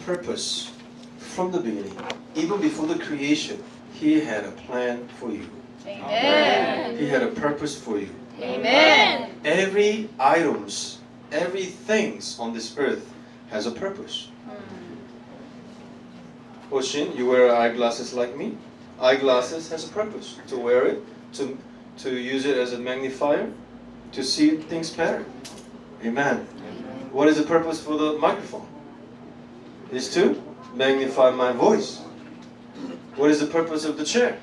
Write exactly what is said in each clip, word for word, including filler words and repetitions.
purpose from the beginning. Even before the creation, He had a plan for you. Amen. He had a purpose for you. Amen. Every items, every things on this earth has a purpose. Oshin, you wear eyeglasses like me. Eyeglasses has a purpose. To wear it, to, to use it as a magnifier, to see things better. Amen. Amen. What is the purpose for the microphone? Is to magnify my voice. What is the purpose of the chair?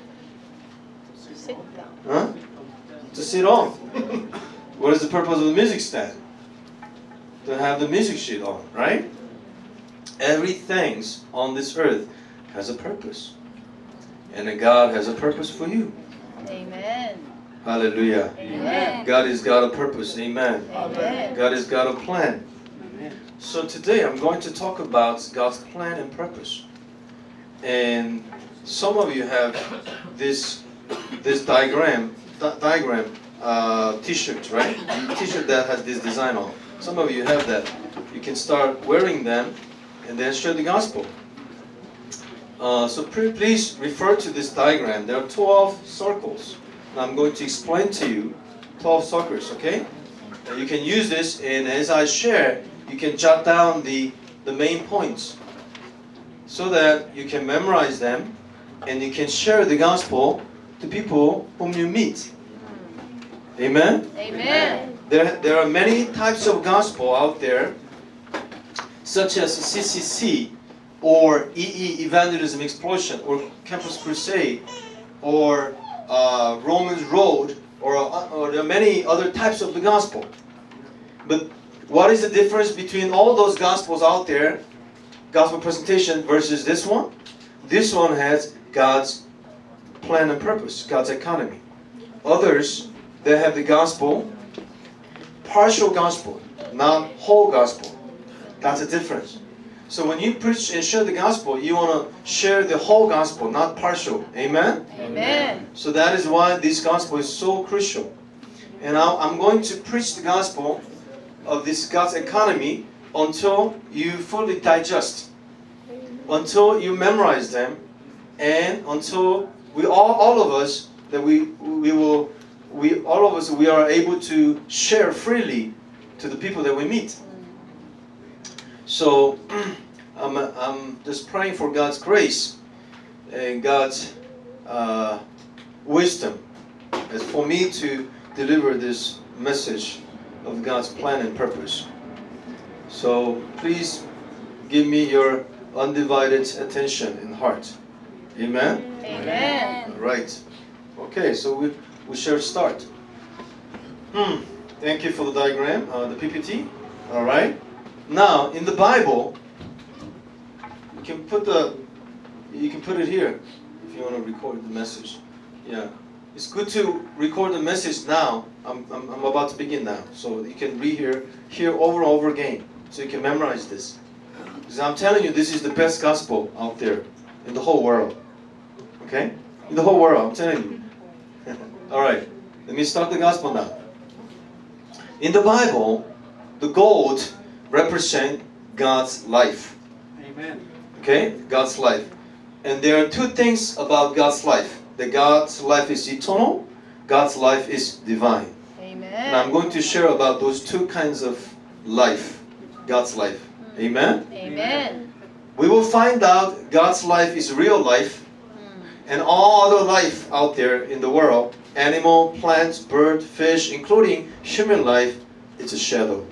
Sit down. Huh? To sit on. What is the purpose of the music stand? To have the music sheet on, right? Everything on this earth has a purpose. And God has a purpose for you. Amen. Hallelujah. Amen. God has got a purpose. Amen. Amen. God has got a plan. So today I'm going to talk about God's plan and purpose. And some of you have this this diagram di- diagram uh, t-shirt, right? T-shirt that has this design on. Some of you have that. You can start wearing them and then share the gospel. Uh, so pre- please refer to this diagram. There are twelve circles. And I'm going to explain to you twelve circles, okay? And you can use this, and as I share, you can jot down the, the main points so that you can memorize them and you can share the gospel to people whom you meet. Amen? Amen. There, there are many types of gospel out there, such as C C C, or E E, Evangelism Explosion, or Campus Crusade, or uh, Romans Road, or, uh, or there are many other types of the gospel. But what is the difference between all those gospels out there, gospel presentation, versus this one? This one has God's plan and purpose, God's economy. Others, they have the gospel, partial gospel, not whole gospel. That's the difference. So when you preach and share the gospel, you want to share the whole gospel, not partial. Amen? Amen. So that is why this gospel is so crucial. And now I'm going to preach the gospel of this God's economy until you fully digest, until you memorize them, and until we all, all of us, that we we will, we all of us, we are able to share freely to the people that we meet. So I'm, I'm just praying for God's grace and God's uh, wisdom as for me to deliver this message of God's plan and purpose. So please give me your undivided attention and heart. Amen? Amen. All right. Okay, so we, we shall start. Hmm. Thank you for the diagram, uh, the P P T. All right. Now, in the Bible, you can put the, you can put it here if you want to record the message. Yeah. It's good to record the message now. I'm, I'm, I'm about to begin now. So you can read here, hear over and over again. So you can memorize this. Because I'm telling you, this is the best gospel out there in the whole world. Okay? In the whole world, I'm telling you. Alright, let me start the gospel now. In the Bible, the gold represents God's life. Amen. Okay? God's life. And there are two things about God's life. That God's life is eternal, God's life is divine. Amen. And I'm going to share about those two kinds of life, God's life. Amen? Amen. We will find out God's life is real life, and all other life out there in the world, animal, plants, bird, fish, including human life, it's a shadow.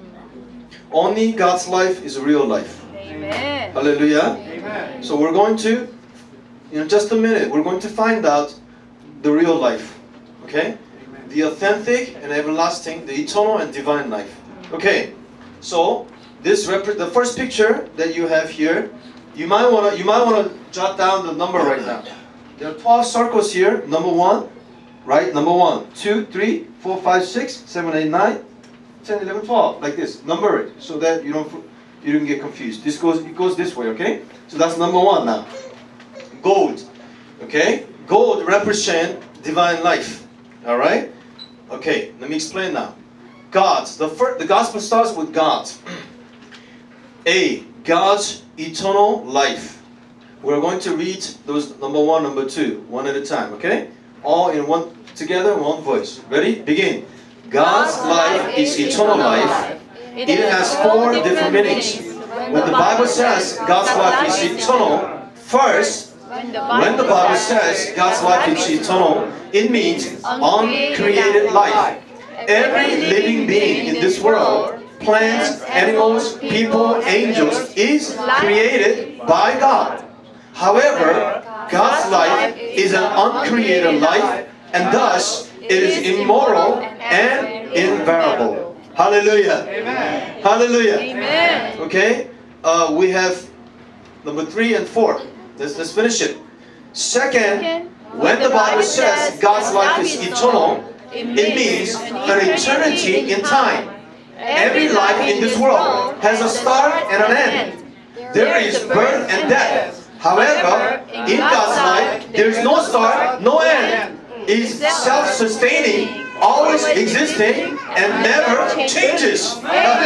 Only God's life is real life. Amen. Hallelujah. Amen. So we're going to, in just a minute, we're going to find out the real life. Okay? Amen. The authentic and everlasting, the eternal and divine life. Okay. So this rep- the first picture that you have here, you might wanna you might wanna jot down the number right now. There are twelve circles here. Number one, right? Number one, two, three, four, five, six, seven, eight, nine, ten, eleven, twelve. Like this. Number it so that you don't you don't get confused. This goes it goes this way. Okay. So that's number one now. Gold. Okay. Gold represent divine life. All right. Okay. Let me explain now. God. The first, the gospel starts with God. A. God's eternal life. We're going to read those number one, number two, one at a time, okay? All in one, together, one voice. Ready? Begin. God's life is eternal life. It has four different meanings. When the Bible says God's life is eternal, first, when the Bible says God's life is eternal, it means uncreated life. Every living being in this world, plants, animals, people, angels, is created by God. However, God's life is an uncreated life, and thus it is immoral and invariable. Hallelujah. Amen. Hallelujah. Amen. Okay, uh, we have number three and four. Let's, let's finish it. Second, when the Bible says God's life is eternal, it means an eternity in time. Every life in this world has a start and an end. There is birth and death. However, in God's life, there is no start, no end. It is self-sustaining, always existing, and never changes.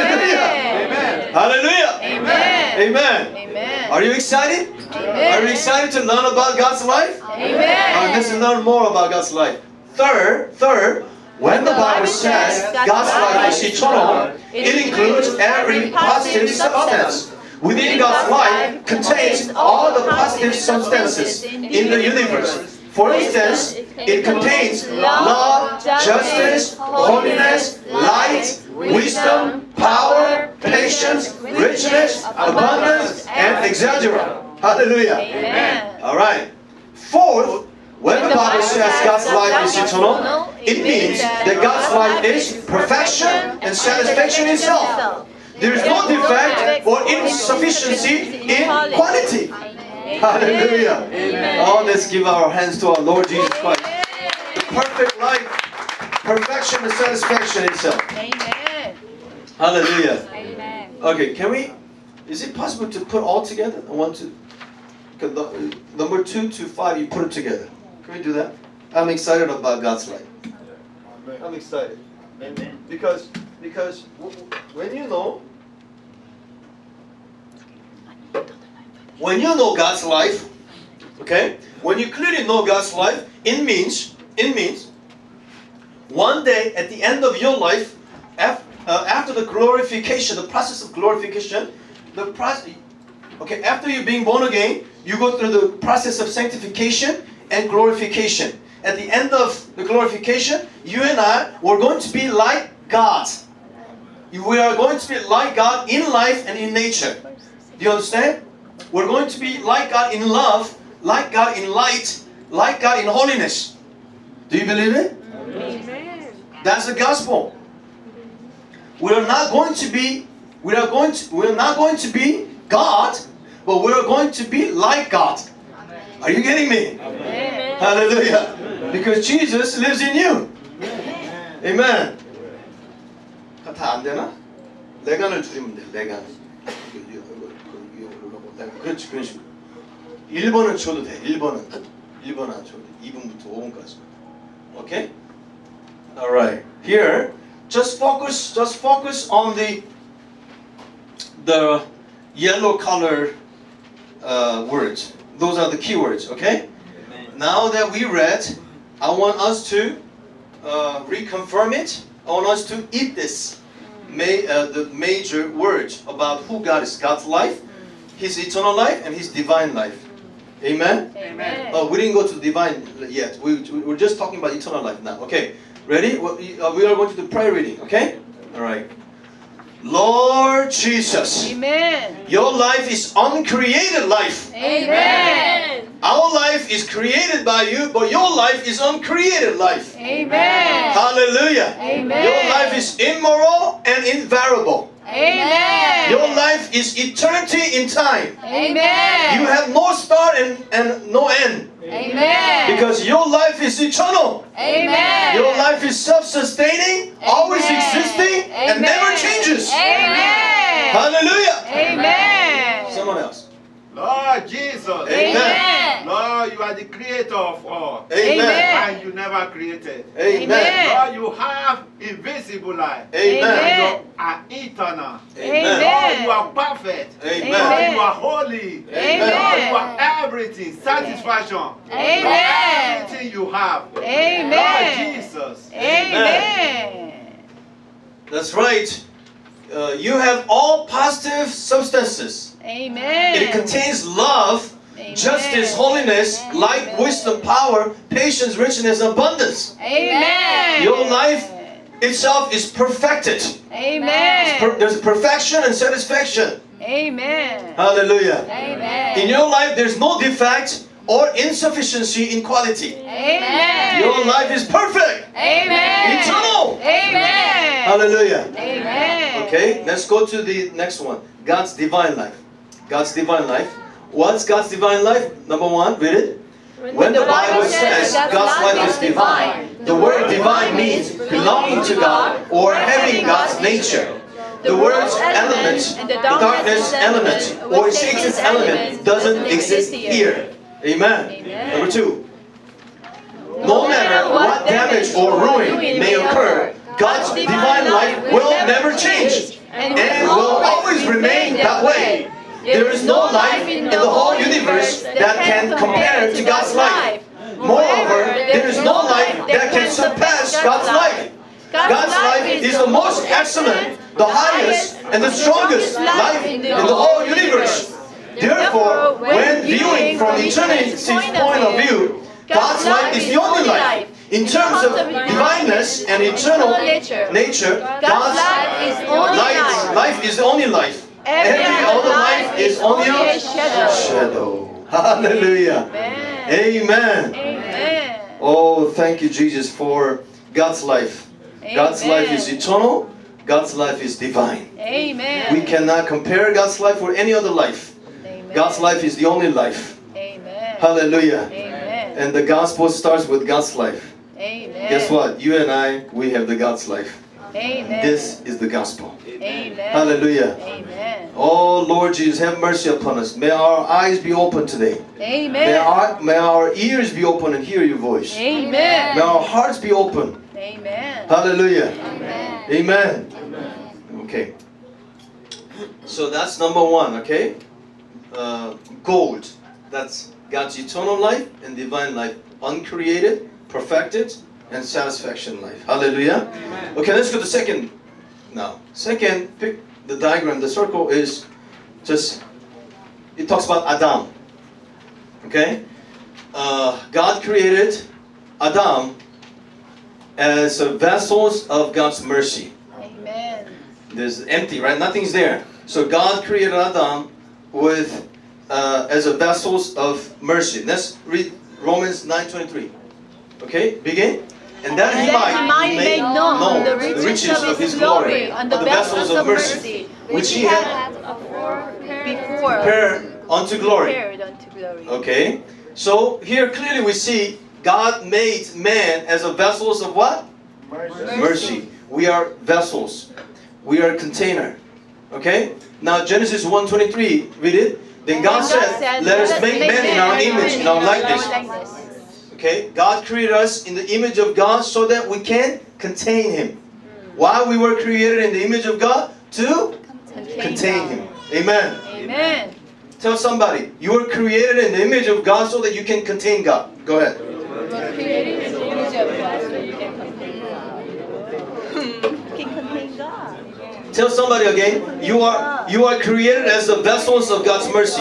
Hallelujah. Hallelujah. Amen. Amen. Amen. Are you excited? Are you excited to learn about God's life? Amen. Uh, let's learn more about God's life. Third, third, when the Bible says God's life is eternal, it includes every positive substance. Within God's life contains all the positive substances in the universe. For instance, it contains love, justice, holiness, light, wisdom, power, patience, richness, abundance, and et cetera. Hallelujah. Amen. All right. Fourth, when the Bible says God's life is eternal, it means that God's life is perfection and satisfaction itself. There is no defect or insufficiency in quality. Hallelujah. Oh, let's give our hands to our Lord Jesus Christ. The perfect life, perfection and satisfaction itself. Amen. Hallelujah. Amen. Okay, can we, is it possible to put all together? I want to, number two to five, you put it together. Can we do that? I'm excited about God's life. I'm excited. Amen. Because, because when you know, when you know God's life, okay, when you clearly know God's life, it means, it means, one day at the end of your life, after, uh, after the glorification, the process of glorification, the process, okay, after you're being born again, you go through the process of sanctification and glorification. At the end of the glorification, you and I, we're going to be like God. We are going to be like God in life and in nature. Do you understand? We're going to be like God in love, like God in light, like God in holiness. Do you believe it? Amen. That's the gospel. We are not going to be, we are going to, we are not going to be God, but we are going to be like God. Are you getting me? Amen. Hallelujah. Because Jesus lives in you. Amen. 다 안 되나? 레간을 줄이면 돼. 레간. 그렇지, 그런 식으로. 일 번은 줘도 돼. 일 번은. 일 번 안 줘도 돼. 이 분부터 오 번까지. Okay? Alright. Here, just focus, just focus on the the yellow color uh, words. Those are the keywords, okay? Amen. Now that we read, I want us to uh, reconfirm it. I want us to eat this, ma- uh, the major words about who God is. God's life, His eternal life, and His divine life. Amen? Amen. Uh, we didn't go to divine yet. We, we're just talking about eternal life now. Okay, ready? We uh, we are going to do prayer reading, okay? All right. Lord Jesus, Amen. your life is uncreated life. Amen. Our life is created by you, but your life is uncreated life. Amen. Hallelujah. Amen. Your life is immoral and invariable. Amen. Your life is eternity in time. Amen. You have no start and, and no end. Amen. Because your life is eternal. Amen. Your life is self-sustaining, always Amen. existing, and Amen. never changes. Amen. Hallelujah. Amen. Someone else. Lord Jesus. Amen. Lord, you are the creator of all. Amen. And you never created. Amen. Lord, you have invisible life. Amen. You are eternal. Amen. Lord, you are perfect. Amen. Lord, you are holy. Amen. Lord, you are everything. Satisfaction. Amen. Lord, everything you have. Amen. Lord Jesus. Amen. That's right. Uh, you have all positive substances. Amen. It contains love, Amen. justice, holiness, light, wisdom, power, patience, richness, abundance. Amen. Your life itself is perfected. Amen. Per- there's perfection and satisfaction. Amen. Hallelujah. Amen. In your life, there's no defect or insufficiency in quality. Amen. Your life is perfect. Amen. Eternal. Amen. Hallelujah. Amen. Okay, let's go to the next one. God's divine life. God's divine life. What's God's divine life? Number one, read it. When the Bible says God's life is divine, the word divine means belonging to God or having God's nature. The word's element, the darkness element, or Satan's element doesn't exist here. Amen. Number two. No matter what damage or ruin may occur, God's divine life will never change and will always remain that way. There is no life in the whole universe that can compare to God's life. Moreover, there is no life that can surpass God's life. God's life is the most excellent, the highest, and the strongest life in the whole universe. Therefore, when viewing from eternity's point of view, God's life is the only life. In terms of divineness and eternal nature, God's life, life is the only life. Every other life is only a shadow. Hallelujah. Amen. Amen. Oh, thank you, Jesus, for God's life. God's life is eternal. God's life is divine. Amen. We cannot compare God's life with any other life. Amen. God's life is the only life. Amen. Hallelujah. Amen. And the gospel starts with God's life. Amen. Guess what? You and I, we have the God's life. Amen. This is the gospel. Amen. Hallelujah. Amen. Oh, Lord Jesus, have mercy upon us. May our eyes be open today. Amen. May our, may our ears be open and hear your voice. Amen. May our hearts be open. Amen. Hallelujah. Amen. Amen. Okay. So that's number one, okay? Uh, gold. That's God's eternal life and divine life. Uncreated, perfected, and satisfaction life. Hallelujah. Amen. Okay, let's go to second now. Second, pick the diagram. The circle is just, it talks about Adam. Okay? Uh, God created Adam as a vessels of God's mercy. Amen. There's empty, right? Nothing's there. So God created Adam with uh, as a vessels of mercy. Let's read Romans nine twenty-three. Okay, begin. And that he might make known the riches of his glory on the vessels of mercy, which he had before prepared unto glory. prepared unto glory. Okay, so here clearly we see God made man as a vessels of what? Mercy. Mercy. We are vessels. We are a container. Okay? Now Genesis one twenty-three, read it. Then God said, let us make man in our image, in our likeness. Okay? God created us in the image of God so that we can contain Him. Why we were created in the image of God? To contain Him. Amen. Amen. Tell somebody, you were created in the image of God so that you can contain God. Go ahead. Created in the image of God so you can contain God. You can contain God. Tell somebody again, you are you are created as the vessels of God's mercy.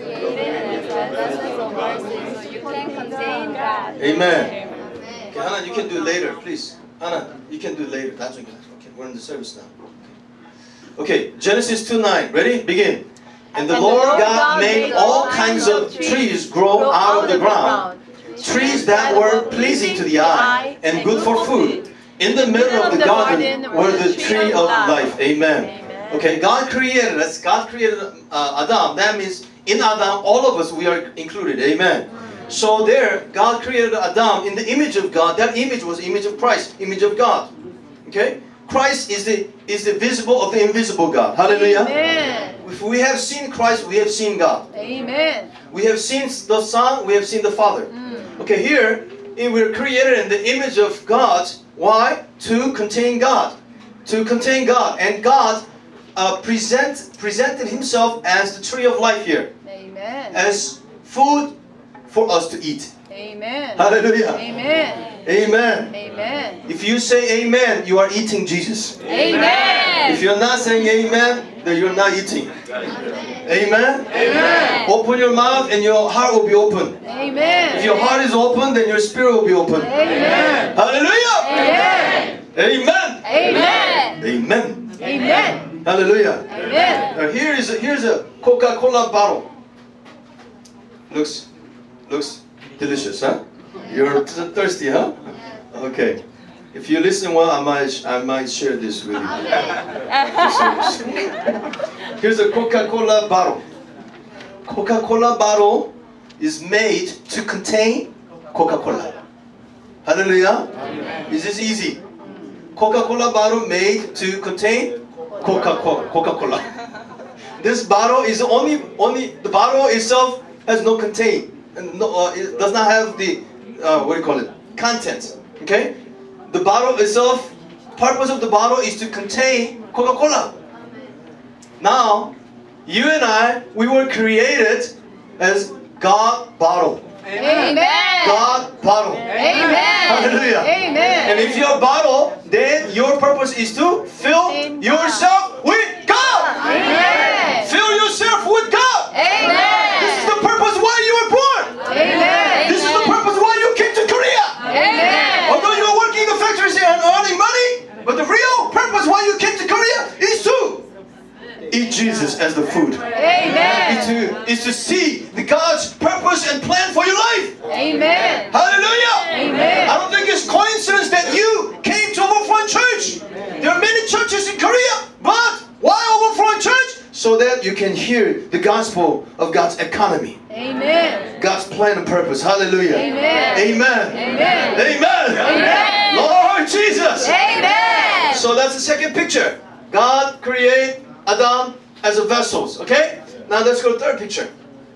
Amen. Okay, Anna, you can do it later, please. Anna, you can do it later. That's okay. Okay, we're in the service now. Okay, Genesis two nine. Ready? Begin. And the Lord God made all kinds of trees grow out of the ground, trees that were pleasing to the eye and good for food. In the middle of the garden were the tree of life. Amen. Okay, God created us. God created uh, Adam. That means in Adam, all of us, we are included. Amen. So there, God created Adam in the image of God. That image was the image of Christ, image of God. Okay? Christ is the is the visible of the invisible God. Hallelujah. Amen. If we have seen Christ, we have seen God. Amen. We have seen the Son, we have seen the Father. Mm. Okay, here we're created in the image of God. Why? To contain God. To contain God. And God uh, present, presented Himself as the tree of life here. Amen. As food for us to eat. Amen. Hallelujah. Amen. Amen. Amen. If you say amen, you are eating Jesus. Amen. If you're not saying amen, then you're not eating. Amen? Amen. Open your mouth and your heart will be open. Amen. If your heart is open, then your spirit will be open. Amen. Hallelujah! Amen. Amen! Amen. Amen! Amen. Hallelujah! Amen. Now here is a, here's a Coca-Cola bottle. Looks looks delicious, huh? You're th- thirsty, huh? Okay. If you listen well, I might I might share this with you. Just so you see. Here's a Coca-Cola bottle. Coca-Cola bottle is made to contain Coca-Cola. Hallelujah. Is this easy? Coca-Cola bottle made to contain Coca-Cola. Coca-Cola. This bottle is only only the bottle itself has no contain, and no, uh, it does not have the uh, what do you call it? Content. Okay. The bottle itself, purpose of the bottle is to contain Coca-Cola. Now, you and I, we were created as God bottle. Amen. God bottle. Amen. Hallelujah. Amen. And if you're a bottle, then your purpose is to fill yourself with God. Amen. Fill yourself with God. Amen. This is the purpose why you were born. Amen. This is the purpose why you came to Korea. Amen. Although you are working in the factories and earning money, but the real purpose why you came to Korea is to eat Jesus as the food. Amen. Is to, is to see the God's purpose and plan for your life. Amen. Hallelujah. Amen. I don't think it's coincidence that you came to Overflowing Church. There are many churches in Korea, but why Overflowing Church? So that you can hear the gospel of God's economy. Amen. God's plan and purpose. Hallelujah. Amen. Amen. Amen. Amen. Amen. Lord Jesus. Amen. So that's the second picture. God created Adam as a vessels. Okay? Now let's go to the third picture.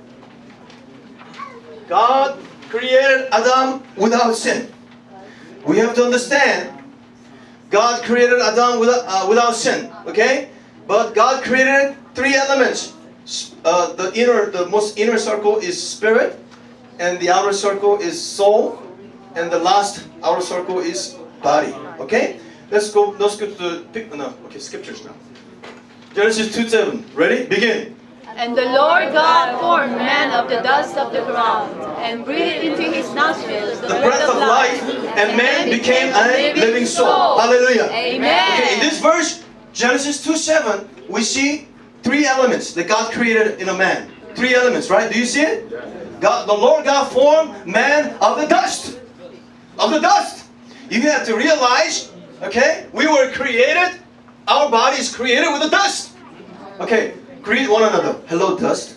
God created Adam without sin. We have to understand God created Adam without, uh, without sin. Okay? But God created three elements. Uh, the inner, the most inner circle is spirit, and the outer circle is soul, and the last outer circle is body. Okay? Let's go. Let's go to pick. No, okay, scriptures now. Genesis two seven. Ready? Begin. And the Lord God formed man of the dust of the ground, and breathed into his nostrils the, The breath of life, and man became a living soul. Hallelujah. Amen. Okay, in this verse, Genesis two seven, we see three elements that God created in a man. Three elements, right? Do you see it? God, the Lord God formed man of the dust. Of the dust. You have to realize, okay, we were created, our body is created with the dust. Okay, greet one another. Hello, dust.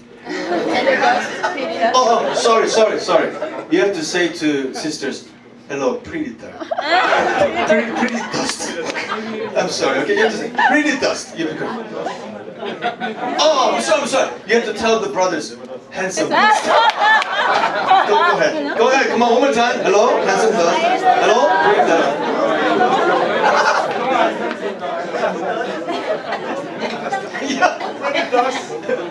Oh, oh, sorry, sorry, sorry. You have to say to sisters, hello, pretty dust. pretty, pretty dust. I'm sorry, okay, you have to say, pretty dust. You have to go. Oh, I'm sorry, I'm sorry. You have to tell the brothers, handsome dust. Go, go ahead. Go ahead, come on, one more time. Hello, handsome dust. Hello, pretty dust. Yeah, pretty dust.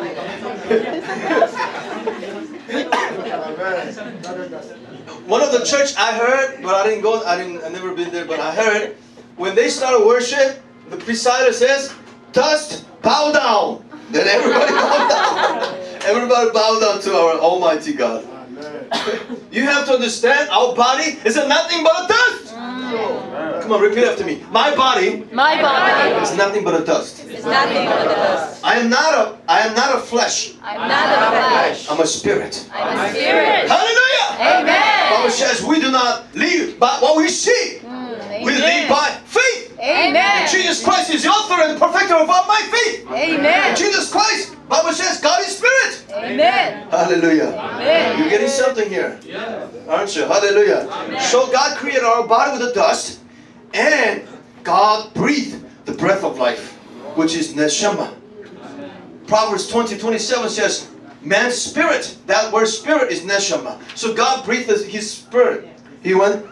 One of the church I heard, but I didn't go, I didn't, I never been there, but I heard, when they started worship, the presider says, dust, bow down. Then everybody bow down. Everybody bow down to our Almighty God. You have to understand, our body is nothing but a dust. Come on, repeat after me. My body, My body is nothing but a dust. is nothing but the dust. I am not a, I am not a flesh. I'm not a flesh. I'm a spirit. I'm a spirit. Hallelujah. Amen. Bible says we do not live by what we see. Mm, We live by faith. Amen. Jesus Christ is the author and perfecter of all my faith. Amen. Jesus Christ, Bible says God is spirit. Amen. Hallelujah. Amen. You're getting something here, aren't you? Hallelujah. So God created our body with the dust, and God breathed the breath of life, which is neshama. Proverbs twenty twenty-seven says, man's spirit, that word spirit is neshama. So God breathed his spirit. He went,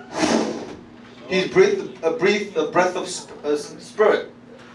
he breathed, uh, breathed the breath of uh, spirit.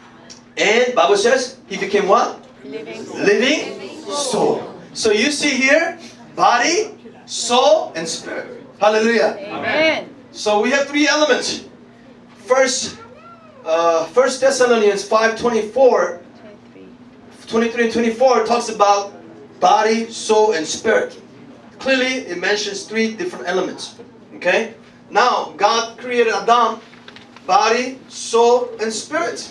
And Bible says, he became what? Living soul. Living soul. So you see here, body, soul, and spirit. Hallelujah. Amen. So we have three elements. First, uh, First Thessalonians five twenty-four, twenty-three and twenty-four talks about body, soul, and spirit. Clearly, it mentions three different elements. Okay? Now, God created Adam, body, soul, and spirit.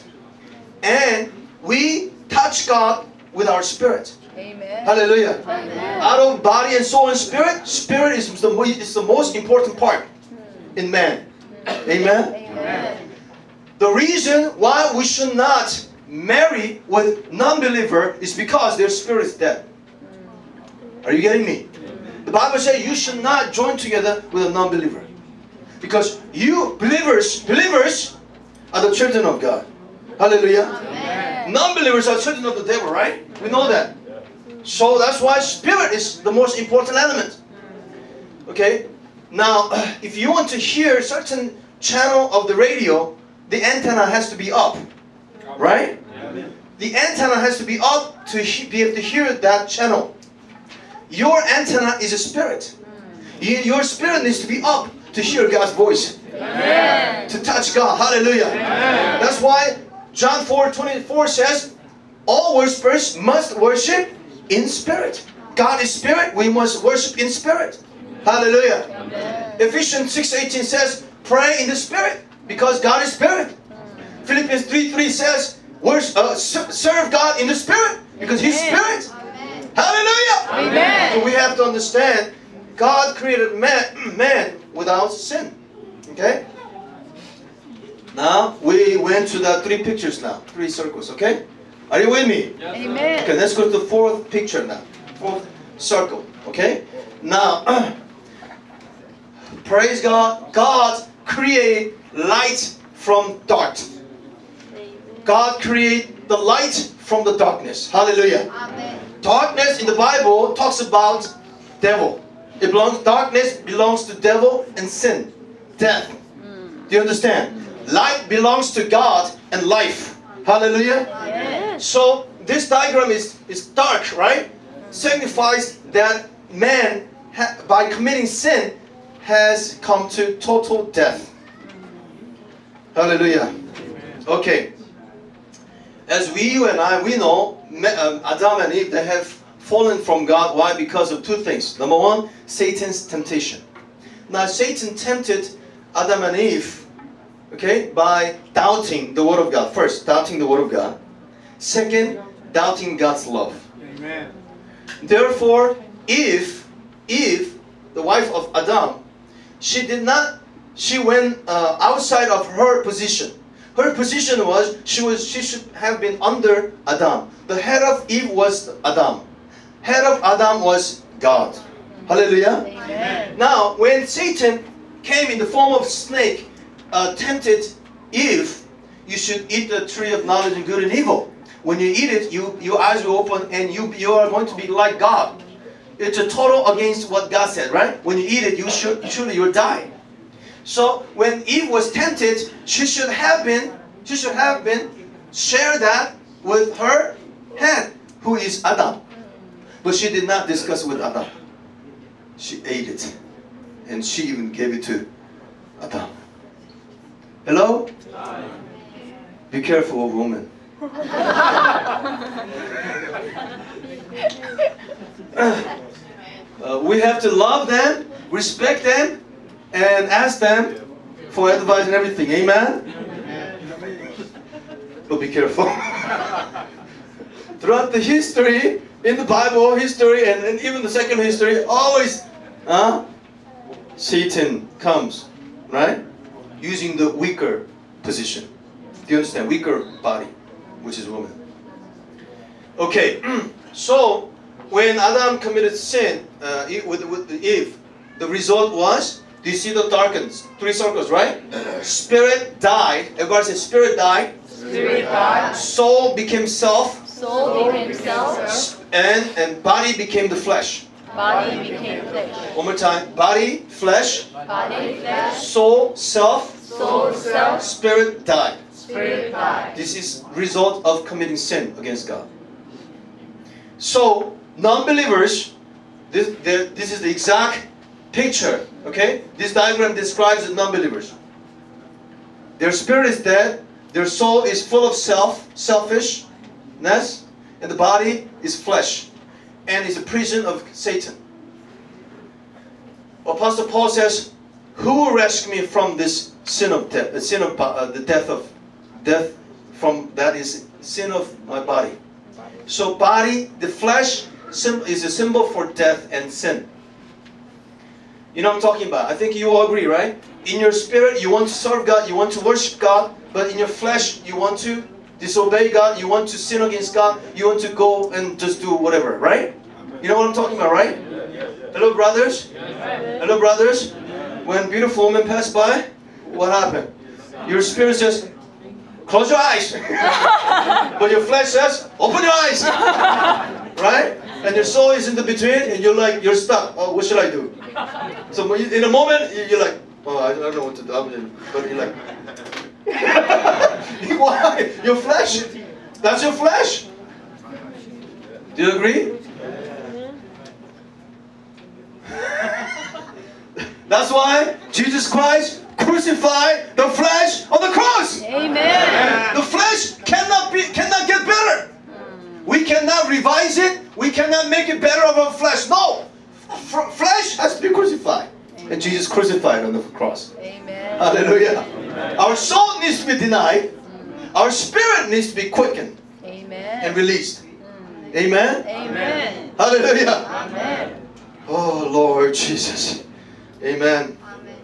And we touch God with our spirit. Amen. Hallelujah. Amen. Out of body and soul and spirit, spirit is the, is the most important part in man. Amen? Amen. The reason why we should not marry with non-believer is because their spirit is dead. Are you getting me? The Bible says you should not join together with a non-believer. Because you believers, believers are the children of God. Hallelujah. Amen. Non-believers are children of the devil, right? We know that. So that's why spirit is the most important element. Okay? Now, if you want to hear certain channel of the radio, the antenna has to be up. Right? The antenna has to be up to he- be able to hear that channel. Your antenna is a spirit. You, your spirit needs to be up to hear God's voice. Amen. To touch God. Hallelujah. Amen. That's why John four twenty-four says, all worshippers must worship in spirit. God is spirit, we must worship in spirit. Hallelujah. Amen. Ephesians six eighteen says, pray in the spirit, because God is spirit. Philippians three three says, worship, uh, serve God in the spirit, because He's Amen. spirit. Hallelujah. Amen. So we have to understand, God created man, man without sin. Okay? Now, we went to the three pictures now. Three circles, okay? Are you with me? Amen. Okay, let's go to the fourth picture now. Fourth circle, okay? Now, praise God. God created light from dark. God created the light from the darkness. Hallelujah. Amen. Darkness in the Bible talks about devil. It belongs, darkness belongs to devil and sin, death. Do you understand? Light belongs to God and life. Hallelujah. Yes. So this diagram is, is dark, right? Signifies that man, ha- by committing sin, has come to total death. Hallelujah. Okay. As we, you and I, we know, um, Adam and Eve, they have fallen from God. Why? Because of two things. Number one, Satan's temptation. Now, Satan tempted Adam and Eve, okay, by doubting the Word of God. First, doubting the Word of God. Second, doubting God's love. Amen. Therefore, Eve, Eve, the wife of Adam, she did not, she went uh, outside of her position. Her position was, she was, she should have been under Adam. The head of Eve was Adam. Head of Adam was God. Hallelujah. Amen. Now, when Satan came in the form of snake, uh, tempted Eve, you should eat the tree of knowledge of good and evil. When you eat it, you, your eyes will open and you, you are going to be like God. It's a total against what God said, right? When you eat it, you should, surely you'll die. So when Eve was tempted, she should have been, she should have been share that with her head, who is Adam. But she did not discuss with Adam. She ate it, and she even gave it to Adam. Hello? Be careful of women. uh, we have to love them, respect them, and ask them for advice and everything. Amen? But be careful. Throughout the history, in the Bible history, and, and even the second history, always uh, Satan comes, right? Using the weaker position. Do you understand? Weaker body, which is woman. Okay, so when Adam committed sin uh, with, with Eve, the result was Do you see the darkened three circles, right? Spirit died. Everybody say spirit died. Spirit died. Soul became self. Soul became self. And, and body became the flesh. Body became flesh. One more time. Body, flesh. Body, flesh. Soul, self. Soul, self. Spirit died. Spirit died. This is result of committing sin against God. So, non-believers, this, this is the exact picture, okay? This diagram describes the non-believers. Their spirit is dead, their soul is full of self, selfishness, and the body is flesh, and is a prison of Satan. Apostle Paul says, "Who will rescue me from this sin of death? The sin of uh, the death of death from that is sin of my body." So body, the flesh, is a symbol for death and sin. You know what I'm talking about. I think you all agree, right? In your spirit, you want to serve God, you want to worship God, but in your flesh, you want to disobey God, you want to sin against God, you want to go and just do whatever, right? You know what I'm talking about, right? Hello, brothers? Hello, brothers? When beautiful women pass by, what happened? Your spirit says, close your eyes. But your flesh says, open your eyes. Right? And your soul is in the between, and you're like, you're stuck. Oh, what should I do? So when you, in a moment, you're like, oh, I don't know what to do. But you're like, why? Your flesh. That's your flesh. Do you agree? That's why Jesus Christ crucified the flesh on the cross. Amen. The flesh cannot be, cannot get better. We cannot revise it. We cannot make it better of our flesh. No, F- flesh has to be crucified, and Jesus crucified on the cross. Amen. Hallelujah. Amen. Our soul needs to be denied. Our spirit needs to be quickened. Amen. And released. Amen. Amen. Hallelujah. Amen. Oh Lord Jesus. Amen.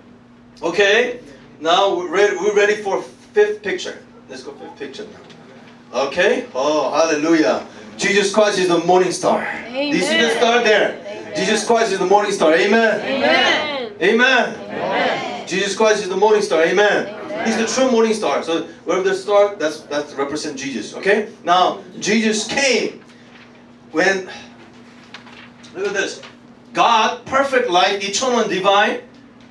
Okay, now we're ready, we're ready for fifth picture. Let's go fifth picture now. Okay? Oh, hallelujah. Jesus Christ is the morning star. Amen. Do you see the star there? Amen. Jesus Christ is the morning star. Amen. Amen. Amen. Amen. Jesus Christ is the morning star. Amen. Amen. He's the true morning star. So wherever the star, that's that represents Jesus. Okay? Now, Jesus came when, look at this. God, perfect light, eternal and divine.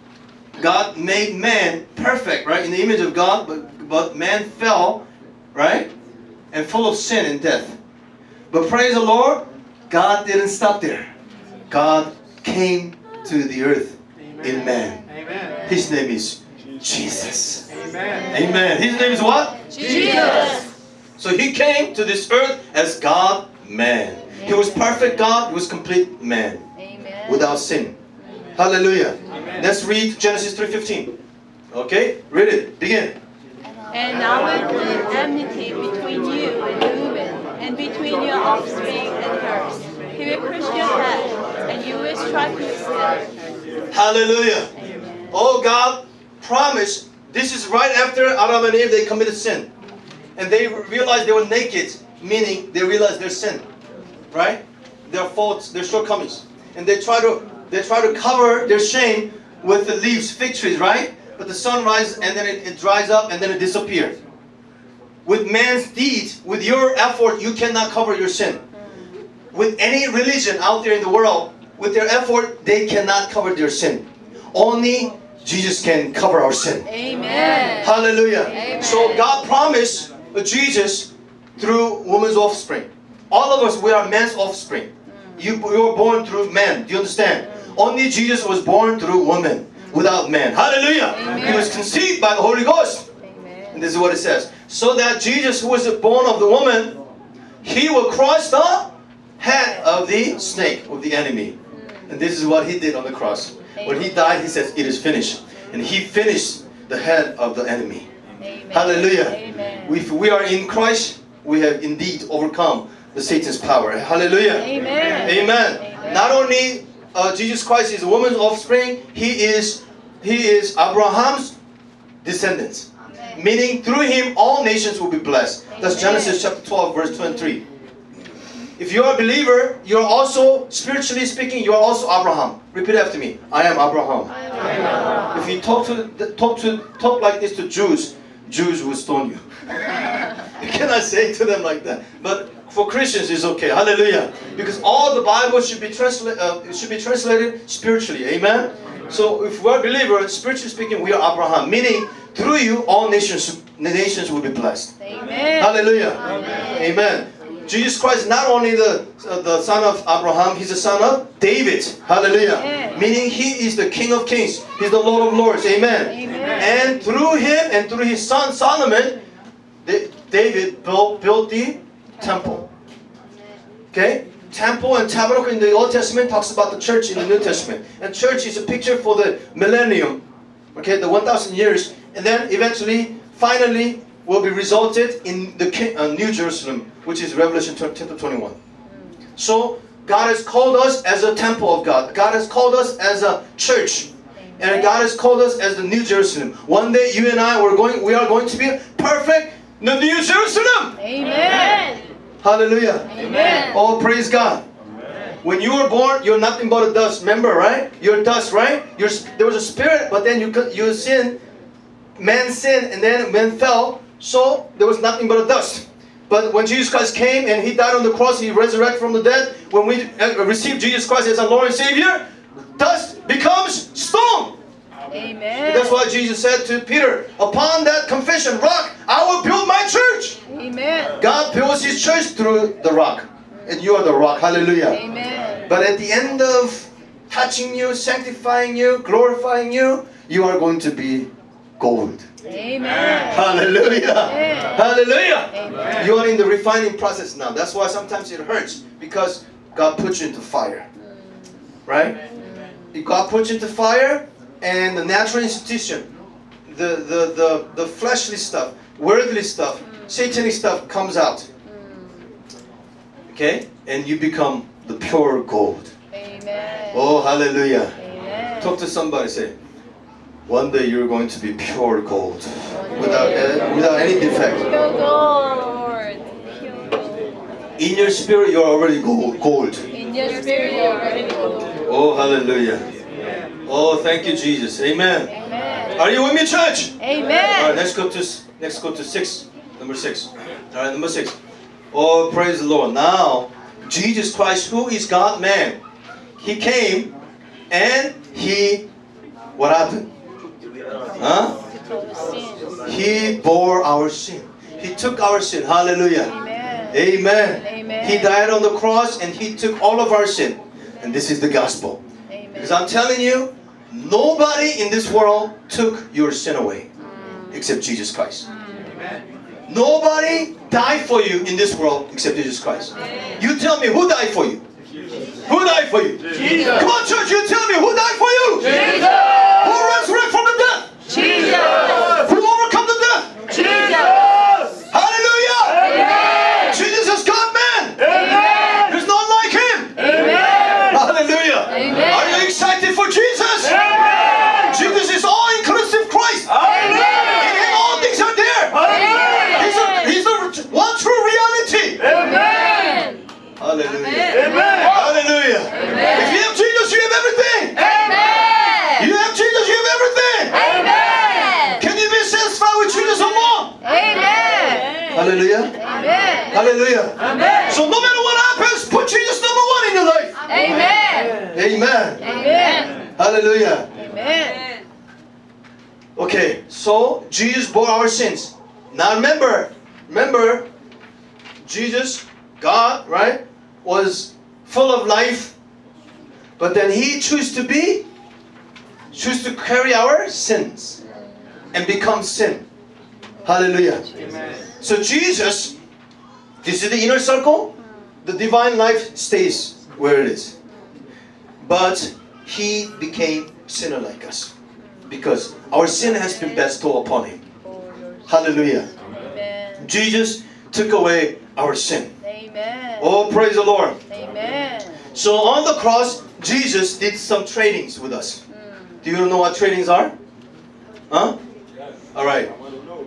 God made man perfect, right? In the image of God, but, but man fell, right? And full of sin and death. But praise the Lord, God didn't stop there. God came to the earth Amen. In man. Amen. His name is Jesus. Amen. Amen. His name is what? Jesus. So he came to this earth as God, man. He was perfect God, he was complete man. Amen. Without sin. Hallelujah. Amen. Let's read Genesis three fifteen. Okay? Read it. Begin. And I will put enmity between you and the woman, and between your offspring and hers. He will crush your head, and you will strike his heel. Hallelujah. Oh, God promised. This is right after Adam and Eve, they committed sin. And they realized they were naked, meaning they realized their sin. Right? Their faults, their shortcomings. And they try to they try to cover their shame with the leaves, fig trees, right? But the sun rises and then it, it dries up and then it disappears. With man's deeds, with your effort, you cannot cover your sin. With any religion out there in the world, with their effort, they cannot cover their sin. Only Jesus can cover our sin. Amen. Hallelujah. Amen. So God promised Jesus through woman's offspring. All of us, we are man's offspring. You, you were born through man. Do you understand? Only Jesus was born through woman, without man. Hallelujah. Amen. He was conceived by the Holy Ghost. Amen. And this is what it says. So that Jesus, who was born of the woman, he will crush the head of the snake, of the enemy. And this is what he did on the cross. When he died, he says, it is finished. And he finished the head of the enemy. Amen. Hallelujah. Amen. If we are in Christ, we have indeed overcome the Satan's power. Hallelujah. Amen. Amen. Amen. Not only uh, Jesus Christ is a woman's offspring, he is he is Abraham's descendants. Amen. Meaning through him all nations will be blessed. That's Amen. Genesis chapter twelve verse twenty-three. if you are a believer, you're also, spiritually speaking, you are also Abraham. Repeat after me. I am Abraham. I am Abraham. If you talk to talk to talk like this to Jews, Jews will stone you. You cannot say to them like that. But for Christians, it's okay. Hallelujah. Because all the Bible should be translated. Uh, it should be translated spiritually. Amen. So if we're believers, spiritually speaking, we are Abraham. Meaning, through you, all nations the nations will be blessed. Amen. Hallelujah. Amen. Amen. Jesus Christ is not only the uh, the son of Abraham, he's the son of David. Hallelujah. Amen. Meaning he is the King of Kings. He's the Lord of Lords. Amen. Amen. And through him and through his son Solomon, David built, built the temple. Okay? Temple and tabernacle in the Old Testament talks about the church in the New Testament. And church is a picture for the millennium. Okay, the one thousand years. And then eventually, finally, will be resulted in the uh, New Jerusalem, which is Revelation chapter twenty-one. So, God has called us as a temple of God. God has called us as a church. And God has called us as the New Jerusalem. One day, you and I, we're going, we are going to be perfect in the New Jerusalem. Amen. Hallelujah. Amen. Oh, praise God. When you were born, you're nothing but a dust. Remember, right? You're dust, right? You're, there was a spirit, but then you you sinned. Man sinned, and then man fell. So there was nothing but a dust. But when Jesus Christ came and He died on the cross, He resurrected from the dead. When we receive Jesus Christ as our Lord and Savior, dust becomes stone. Amen. That's why Jesus said to Peter, upon that confession, rock, I will build my church. Amen. God builds His church through the rock. And you are the rock. Hallelujah. Amen. But at the end of touching you, sanctifying you, glorifying you, you are going to be gold. Amen. Hallelujah. Amen. Hallelujah. Amen. You are in the refining process now. That's why sometimes it hurts. Because God puts you into fire. Right? God puts you into fire, and the natural institution, the, the, the, the fleshly stuff, worldly stuff, satanic stuff comes out. Okay? And you become the pure gold. Amen. Oh, hallelujah. Amen. Talk to somebody, say, one day you're going to be pure gold. Without, uh, without any defect. Pure gold. Pure gold. In your spirit, you're already gold. gold. In your spirit, you are already gold. Oh, hallelujah. Oh, thank you, Jesus. Amen. Amen. Are you with me, church? Amen. All right, let's go to let's go to six. Number six. All right, number six. Oh, praise the Lord. Now, Jesus Christ, who is God man, He came and He, what happened? Huh? He bore our sin. He took our sin. Hallelujah. Amen. Amen. Amen. He died on the cross and He took all of our sin. And this is the gospel. Amen. Because I'm telling you, nobody in this world took your sin away except Jesus Christ. Nobody died for you in this world except Jesus Christ. You tell me, who died for you? Who died for you? Jesus. Come on, church, you tell me, who died for you? Jesus. Who resurrected from the death? Jesus. Who overcome the death? Jesus. Hallelujah! Amen. Jesus is God man. Amen. There's none like Him. Amen. Hallelujah! Amen. Are you excited for Jesus? Amen. Jesus is all-inclusive Christ. Amen. In Him all things are there. Amen. He's, a, he's the one true reality. Amen. Hallelujah. Amen. Hallelujah. Amen. If you have Jesus, you have everything. Amen. You have Jesus, you have everything. Amen. Can you be satisfied with Jesus alone? Amen. Hallelujah. Amen. Hallelujah. Amen. So no matter what happens, put Jesus number one in your life. Amen. Amen. Amen. Hallelujah. Amen. Okay, so Jesus bore our sins. Now remember, remember, Jesus, God, right, was full of life, but then He chose to be, chose to carry our sins and become sin. Hallelujah. Amen. So Jesus, this is the inner circle, the divine life stays where it is. But He became sinner like us because our sin has been bestowed upon Him. Hallelujah. Amen. Jesus took away our sin. Amen. Oh, praise the Lord. Amen. So on the cross, Jesus did some tradings with us. Do you know what tradings are? Huh? All right.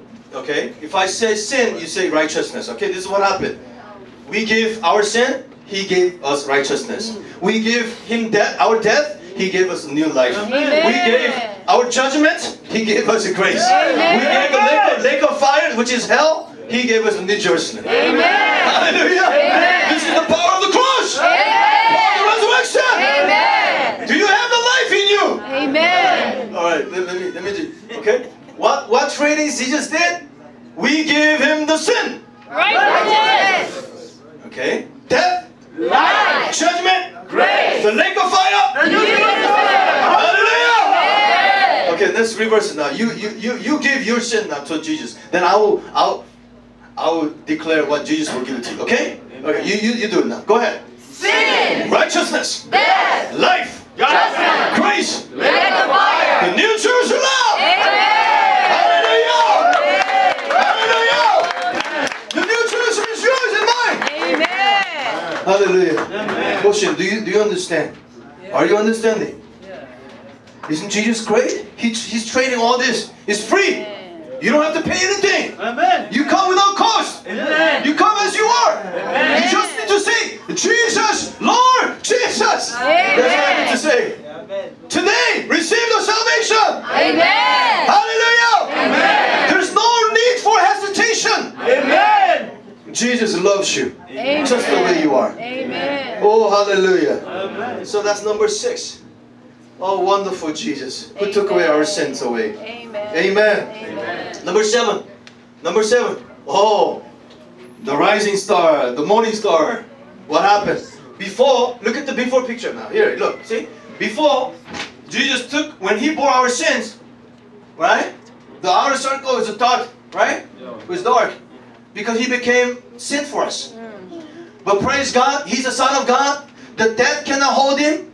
Okay. If I say sin, you say righteousness. Okay, this is what happened. We give our sin, He gave us righteousness. We give Him death, our death, He gave us a new life. Amen. We gave our judgment, He gave us a grace. Amen. We gave the lake of, lake of fire, which is hell, He gave us a New Jerusalem. Amen. Hallelujah. Amen. This is the power of the cross. Amen. Power of the resurrection. Amen. Do you have the life in you? Amen. All right, let, let me let me do. Okay, what what trading Jesus did? We give Him the sin. Righteousness. Okay, death, Life. judgment, Grace. the lake of fire. New Jerusalem. Hallelujah. Amen. Okay, let's reverse it now. You you you you give your sin now to Jesus. Then I will I'll I will declare what Jesus will give it to you. Okay? Okay. You you you do it now. Go ahead. Sin. Righteousness. Death. Life. Judgment. Grace. Lake of fire. The New Jerusalem. Amen. Hallelujah. Hallelujah. The New Jerusalem is yours and mine. Amen. Hallelujah. Question, do you do you understand? Are you understanding? Isn't Jesus great? He, he's trading all this. It's free. You don't have to pay anything. Amen. You come without cost. Amen. You come as you are. Amen. You just need to say, Jesus, Lord, Jesus. Amen. That's what I need to say. Today, receive the salvation. Amen. Hallelujah. Amen. There's no need for hesitation. Amen. Jesus loves you Amen. just the way you are. Amen. Oh, hallelujah. Amen. So that's number six. Oh, wonderful Jesus, who took away our sins away. Amen. Amen. Amen. Number seven. Number seven. Oh, the rising star, the morning star. What happened? Before, look at the before picture now. Here, look, see? Before, Jesus took, when He bore our sins, right? The outer circle is dark, right? It was dark. Because He became sin for us. But praise God, He's the Son of God. The death cannot hold Him.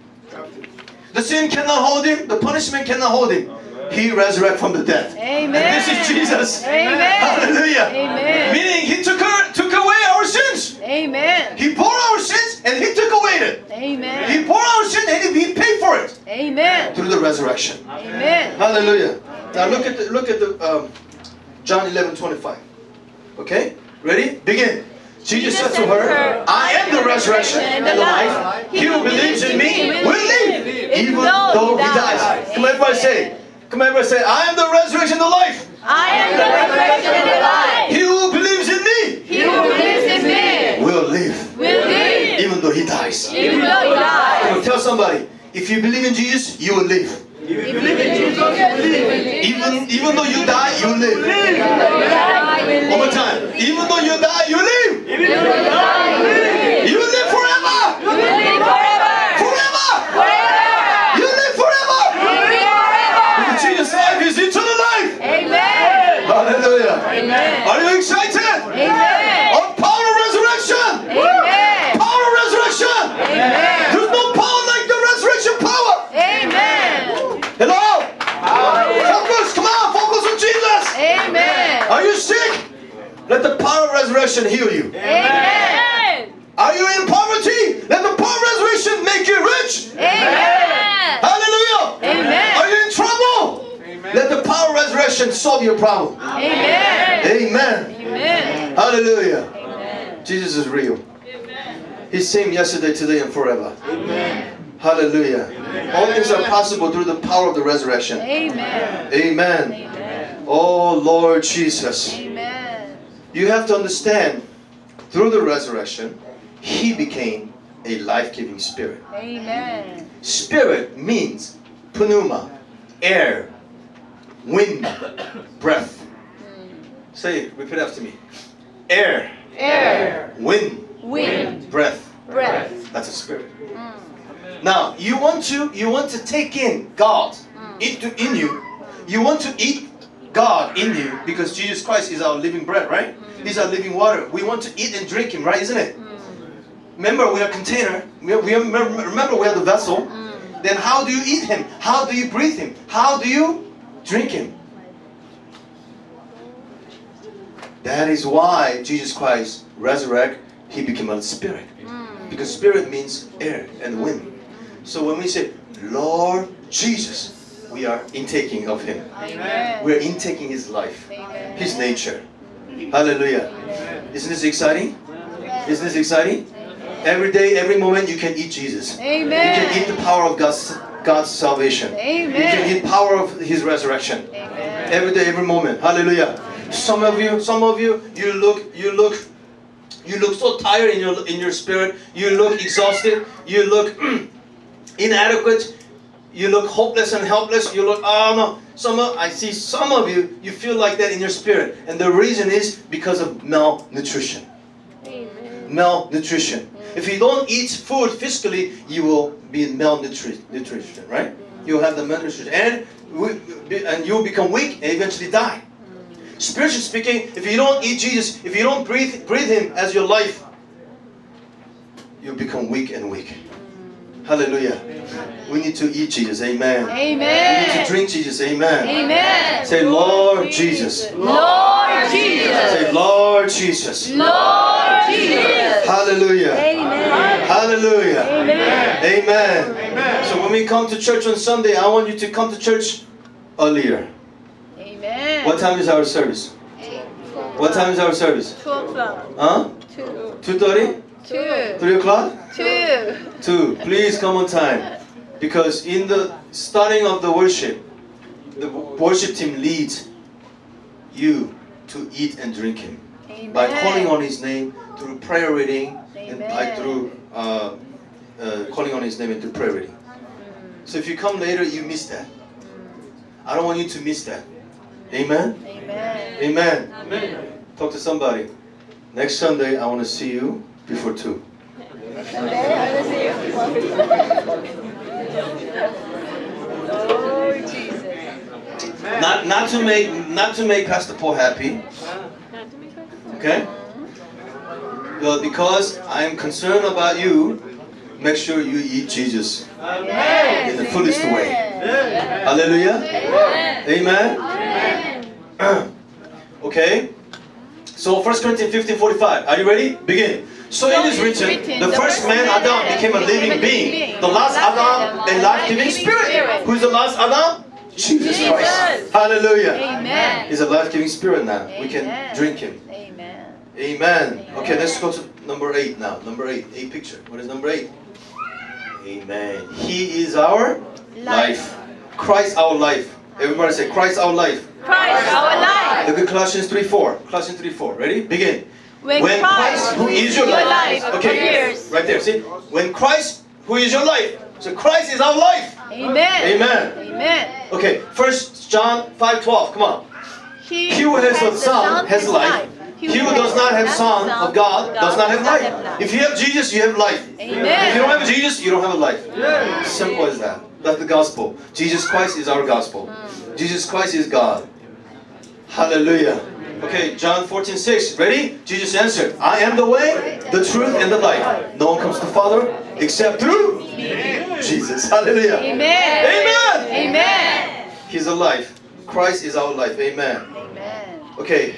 The sin cannot hold Him. The punishment cannot hold Him. He resurrected from the dead. Amen. And this is Jesus. Amen. Hallelujah. Amen. Meaning He took her, took away our sins. Amen. He bore our sins and He took away it. Amen. He bore our sin and He paid for it Amen. through the resurrection. Amen. Hallelujah. Now look at the look at the um, John eleven twenty-five. Okay, ready? Begin. Jesus said to her, "I am the resurrection and the life. He who believes in me will live, even though he dies." Come on, everybody say. Come on, everybody say. I am the resurrection and the life. I am the resurrection and the life. He who believes in me He who believes in me will live, will live, even though he dies. even though he Come dies. on, tell somebody. If you believe in Jesus, you will live. If you believe in Jesus, you will live. Even even though you die, you live. Even though you die, you will One more live. time. Even though you die, you live. Even though you die, you will live. You will live forever. You will live forever. Forever. Forever. You live forever. You will live forever. Because Jesus' life is eternal life. Amen. Hallelujah. Amen. Are you excited? Amen. On power of resurrection. Amen. Power of resurrection. Amen. There's no power like the resurrection power. Amen. Hello? Focus. Come on. Focus on Jesus. Amen. Are you sick? Let the power of resurrection heal you. Amen. Are you in poverty? Let the power of resurrection make you rich. Amen. Hallelujah. Amen. Are you in trouble? Let the power of resurrection solve your problem. Amen. Amen. Amen. Hallelujah. Amen. Jesus is real. He's same yesterday, today, and forever. Amen. Hallelujah. All things are possible through the power of the resurrection. Amen. Amen. Amen. Oh Lord Jesus. Amen. You have to understand, through the resurrection, He became a life-giving spirit. Amen. Spirit means pneuma, air, wind, breath. Say it, repeat after me. Air, Air. wind, Wind. breath. Breath. That's a spirit. Now, you want to you want to take in God into in you. You want to eat God in you because Jesus Christ is our living bread, right? He's our living water. We want to eat and drink Him, right? Isn't it? Remember, we are a container. We are, we are, remember, we are the vessel. Then how do you eat Him? How do you breathe Him? How do you drink Him? That is why Jesus Christ resurrected. He became a spirit. Because spirit means air and wind. So when we say, Lord Jesus, we are intaking of Him. Amen. We are intaking His life, Amen. His nature. Hallelujah. Isn't this exciting? Isn't this exciting? Every day, every moment, you can eat Jesus. Amen. You can eat the power of God's God's salvation. Amen. You can eat power of His resurrection. Amen. Every day, every moment. Hallelujah. Some of you, some of you, you look, you look, you look so tired in your in your spirit. You look exhausted. You look inadequate. You look hopeless and helpless. You look, oh no. Some of, I see some of you, you feel like that in your spirit, and the reason is because of malnutrition. Amen. Malnutrition. If you don't eat food physically, you will be malnutrition, right? You'll have the malnutrition, and we, and you'll become weak and eventually die. Spiritually speaking, if you don't eat Jesus, if you don't breathe breathe Him as your life, you'll become weak and weak. Hallelujah. We need to eat Jesus. Amen. Amen. We need to drink Jesus. Amen. Amen. Say, Lord Jesus. Lord Jesus. Say, Lord Jesus. Lord Jesus. Hallelujah. Amen. Hallelujah. Amen. Amen. Amen. So when we come to church on Sunday, I want you to come to church earlier. Amen. What time is our service? What time is our service? Two o'clock. Huh? Two. two thirty? Two. three o'clock? Two. two. Please come on time. Because in the starting of the worship, the worship team leads you to eat and drink Him. Amen. By calling on His name through prayer reading and Amen. by through uh, uh, calling on His name and through prayer reading. So if you come later, you miss that. I don't want you to miss that. Amen? Amen. Amen. Amen. Talk to somebody. Next Sunday, I want to see you before two. Sunday, I will see you. Lord Jesus. Not not to make not to make Pastor Paul happy. Okay? But because I am concerned about you, make sure you eat Jesus Yes. in the fullest Amen. way. Hallelujah. Amen. Amen. Okay? So First Corinthians fifteen forty-five. Are you ready? Begin. So it is written, the first man Adam became a living being. The last Adam, a life-giving spirit. Who is the last Adam? Jesus Christ. Hallelujah. Amen. He's a life-giving spirit now. We can Amen. drink Him. Amen. Amen. Okay, let's go to number eight now. Number eight. Eight picture. What is number eight? Amen. He is our life. Christ our life. Everybody say, Christ our life. Christ our life. Look at Colossians three four. Colossians three four. Ready? Begin. When, When Christ, who is your life, okay, appears. right there. See, when Christ, who is your life, so Christ is our life. Amen. Amen. Amen. Okay, First John five twelve. Come on. He, He who has the the Son has life. He who does not have Son of God does not have life. If you have Jesus, you have life. If you Amen. don't have Jesus, you don't have a life. Simple as that. That's the gospel. Jesus Christ is our gospel. Jesus Christ is God. Hallelujah. Okay, John fourteen six. Ready? Jesus answered, I am the way, the truth, and the life. No one comes to the Father except through Jesus. Hallelujah. Amen. Amen. Amen. He's alive. Christ is our life. Amen. Amen. Okay.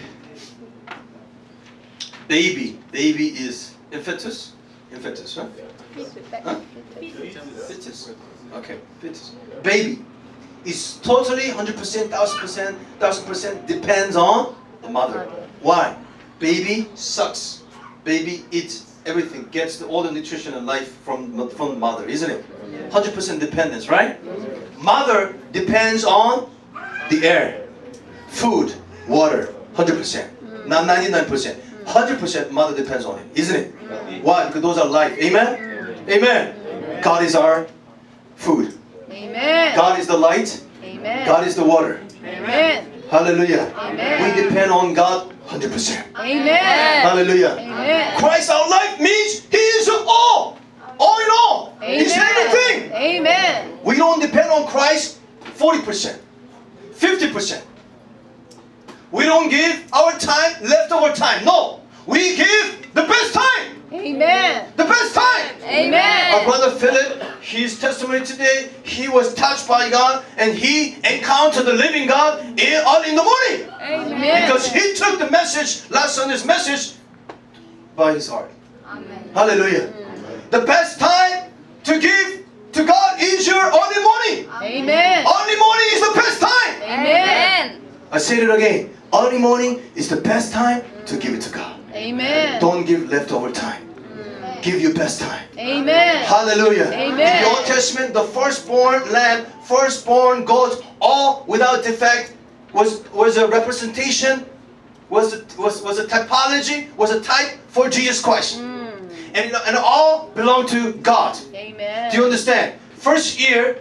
Baby. Baby is infetus. Infetus, right? Huh? Fetus. Okay. Fetus. Baby is totally one hundred percent, one thousand percent, one thousand percent depends on the mother. Why? Baby sucks. Baby eats everything, gets the, all the nutrition and life from, from the mother, isn't it? one hundred percent dependence, right? Mother depends on the air, food, water, one hundred percent. Not ninety-nine percent. one hundred percent mother depends on it, isn't it? Why? Because those are life. Amen? Amen. God is our food. Amen. God is the light. Amen. God is the water. Amen. Hallelujah. Amen. We depend on God one hundred percent. Amen. Hallelujah. Amen. Christ our life means He is all. All in all. He's everything. Amen. We don't depend on Christ forty percent. fifty percent. We don't give our time, leftover time. No. We give the best time. Amen. The best time. Our Amen. brother Philip, his testimony today, he was touched by God and he encountered the living God in, early in the morning. Amen. Because he took the message, last Sunday's message, by his heart. Hallelujah. The best time to give to God is your early morning. Amen. Early morning is the best time. Amen. I say it again. Early morning is the best time to give it to God. Amen. Don't give leftover time. give you best time. Amen. Hallelujah. Amen. In the Old Testament, the firstborn lamb, firstborn goat, all without defect, was was a representation, was a, was was a typology, was a type for Jesus Christ, Mm. and and all belong to God. Amen. Do you understand? First year,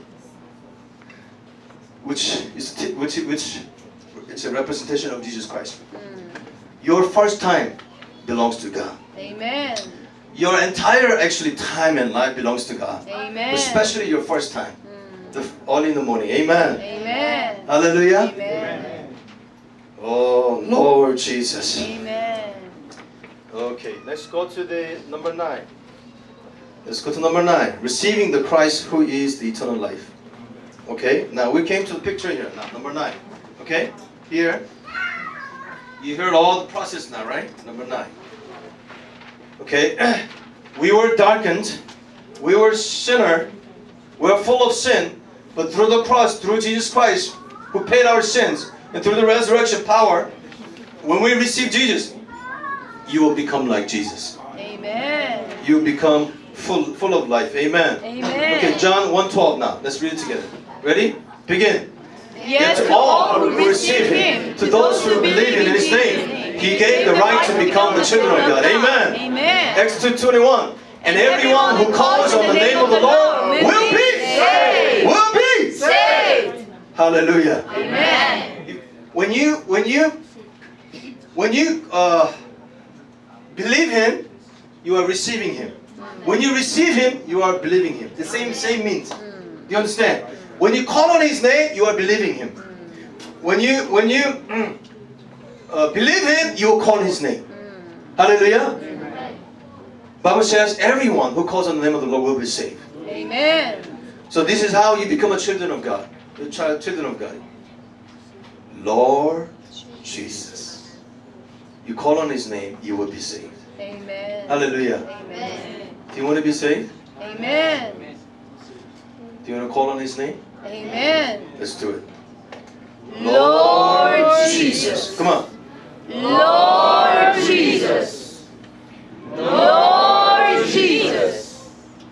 which is t- which which it's a representation of Jesus Christ. Mm. Your first time belongs to God. Amen. Your entire actually time and life belongs to God. Amen. Especially your first time. Mm. The early in the morning. Amen. Amen. Hallelujah. Amen. Oh Lord Jesus. Amen. Okay, let's go to the number nine. Let's go to number nine. Receiving the Christ who is the eternal life. Okay, now we came to the picture here. Now, number nine. Okay, here. You heard all the process now, right? Number nine. Okay, we were darkened. We were sinner. We were full of sin. But through the cross, through Jesus Christ, who paid our sins, and through the resurrection power, when we receive Jesus, you will become like Jesus. Amen. You become full, full of life. Amen. Amen. Okay, John one twelve now. Let's read it together. Ready? Begin. Yet to all who receive Him, to those who believe in His name, He gave the right to become the children of God. Amen. Amen. Acts two twenty-one. And everyone who calls on the name of the Lord will be saved. Will be Saved. Hallelujah. Amen. When you when you when you uh, believe Him, you are receiving Him. When you receive Him, you are believing Him. The same same means. Do you understand? When you call on His name, you are believing Him. When you when you mm, uh, believe Him, you will call His name. Hallelujah. Bible says everyone who calls on the name of the Lord will be saved. Amen. So this is how you become a children of God. The child, children of God. Lord Jesus. You call on His name, you will be saved. Amen. Hallelujah. Amen. Do you want to be saved? Amen. Do you want to call on His name? Amen. Let's do it. Lord Jesus. Come on. Lord Jesus. Lord Jesus.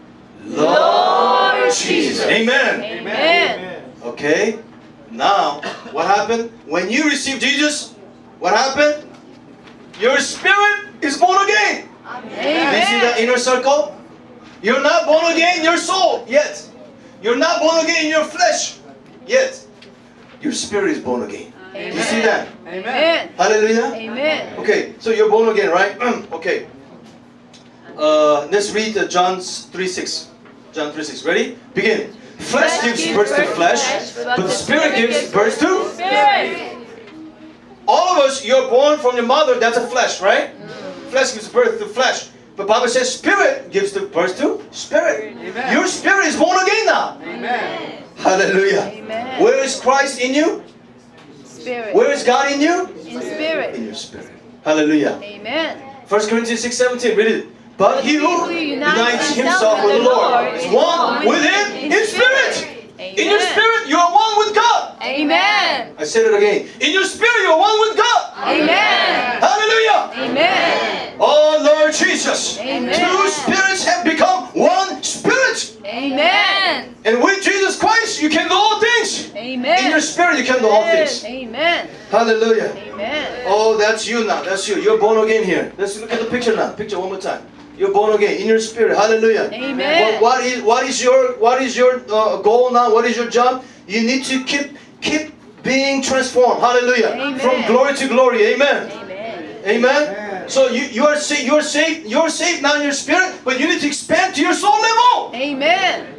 Lord Jesus. Amen. Amen. Okay. Now, what happened? When you receive Jesus, what happened? Your spirit is born again. Do you see that Amen. inner circle? You're not born again in your soul yet. You're not born again in your flesh yet. Your spirit is born again. Do you see that? Amen. Hallelujah. Amen. Okay, so you're born again, right? Okay. Uh, let's read uh, John three six. John three six. Ready? Begin. Flesh gives birth to flesh, but the Spirit gives birth to Spirit. all of us. You're born from your mother. That's a flesh, right? Flesh gives birth to flesh. But Bible says Spirit gives the birth to Spirit. Amen. Your spirit is born again now. Amen. Hallelujah. Amen. Where is Christ in you? Spirit. Where is God in you? In spirit. In your spirit. Hallelujah. Amen. First Corinthians six seventeen. Read it. But he who unites himself with the Lord is one with Him in spirit. In your spirit, you are one with God. Amen. I said it again. In your spirit, you are one with God. Amen. Hallelujah. Amen. Oh Lord Jesus. Amen. Two spirits have become one spirit. Amen. And with Jesus Christ, you can do all things. Amen. In your spirit, you can do all things. Amen. Hallelujah. Amen. Oh, that's you now. That's you. You're born again here. Let's look at the picture now. Picture one more time. You're born again in your spirit. Hallelujah. Amen. What, what is what is your what is your uh, goal now? What is your job? You need to keep keep being transformed. Hallelujah. Amen. From glory to glory. Amen. Amen. Amen. So you you are saved. You're saved. You're saved now in your spirit, but you need to expand to your soul level. Amen.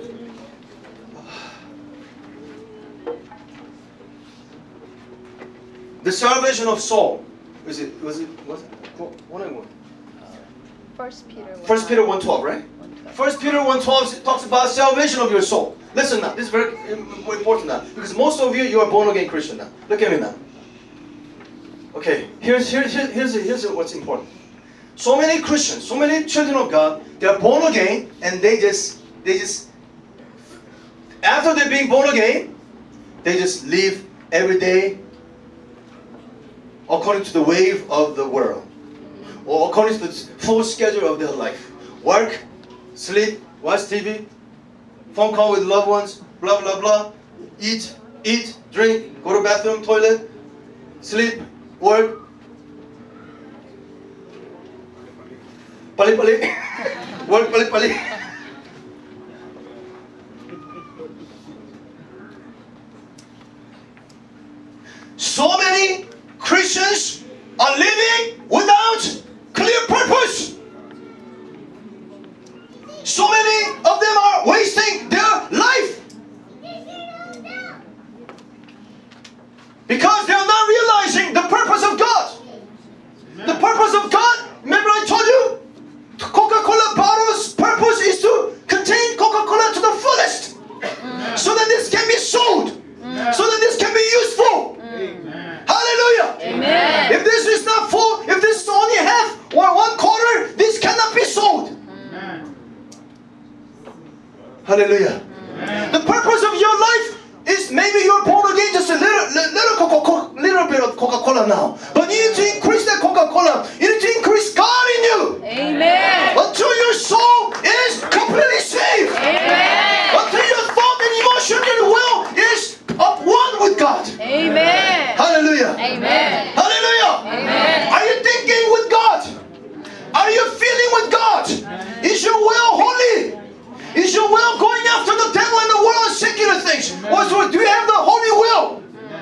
The salvation of soul. Was it? Was it? Was it? One and one. First Peter. First Peter one twelve, right? First Peter one twelve talks about salvation of your soul. Listen now, this is very important now. Because most of you, you are born again Christian now. Look at me now. Okay, here's, here's, here's, here's what's important. So many Christians, so many children of God, they are born again and they just, they just, after they're being born again, they just live every day according to the wave of the world. Or according to the full schedule of their life. work, sleep, watch T V, phone call with loved ones, blah blah blah, eat, eat, drink, go to bathroom, toilet, sleep, work. Pali pali, work pali pali. So many Christians are living without clear purpose. So many of them are wasting their life because they are not realizing the purpose of God. The purpose of God, remember I told you, Coca-Cola bottle's purpose is to contain Coca-Cola to the fullest, so that this can be sold, so that this can be useful. Hallelujah. Amen. If this is not full, if this is only half or one quarter, this cannot be sold. Hallelujah. Amen. The purpose of your life is maybe you're born again just a little, little, Coca-Cola, little bit of Coca-Cola now. But you need to increase that Coca-Cola. You need to increase God in you. Amen. Until your soul is completely saved. Amen. Until your thought and emotion and will is up one with God. Amen. Hallelujah. Amen. Hallelujah. Amen. Are you thinking with God? Are you feeling with God? Is your will holy? Is your will going after the devil and the world and secular things? Or so do you have the holy will?